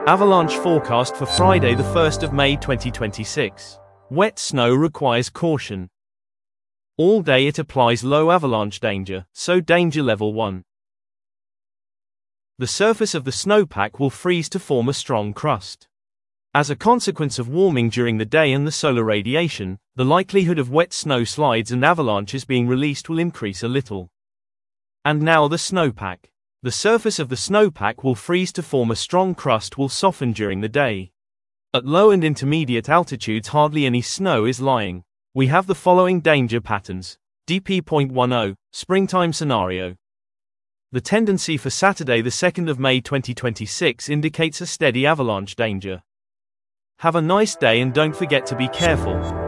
Avalanche forecast for Friday the 1st of May 2026. Wet snow requires caution. All day it applies low avalanche danger, so danger level 1. The surface of the snowpack will freeze to form a strong crust. As a consequence of warming during the day and the solar radiation, the likelihood of wet snow slides and avalanches being released will increase a little. And now the snowpack. The surface of the snowpack will freeze to form a strong crust will soften during the day. At low and intermediate altitudes hardly any snow is lying. We have the following danger patterns. DP.10, springtime scenario. The tendency for Saturday the 2nd of May 2026 indicates a steady avalanche danger. Have a nice day and don't forget to be careful.